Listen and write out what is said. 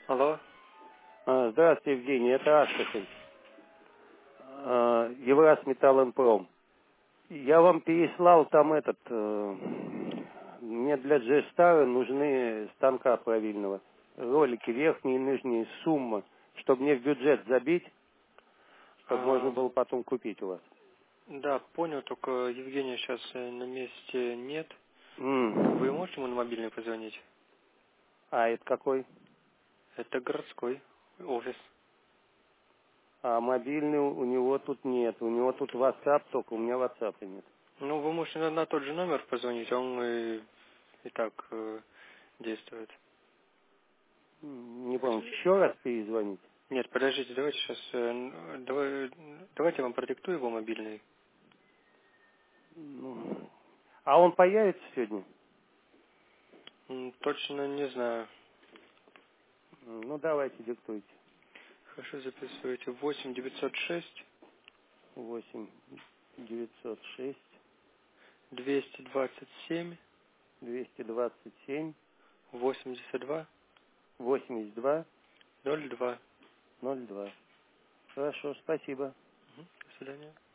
Алло. Здравствуйте, Евгений, это Астрахань. Евросметаллпром. Я вам переслал там мне для G-Star нужны станка правильного. Ролики верхние и нижние, сумма, чтобы мне в бюджет забить, чтобы можно было потом купить у вас. Да, понял, только Евгения сейчас на месте нет. Вы можете ему на мобильный позвонить? А это какой? Это городской офис. А мобильный у него тут нет. У него тут WhatsApp только, у меня WhatsApp нет. Ну, вы можете на тот же номер позвонить, он и так действует. Не помню, еще раз перезвонить? Нет, подождите, давайте сейчас, давайте я вам продиктую его мобильный. А он появится сегодня? Точно не знаю. Ну, давайте, диктуйте. Хорошо, записывайте. 8 906 8 906 227 227 82 82 02. 02. Хорошо, спасибо. До свидания.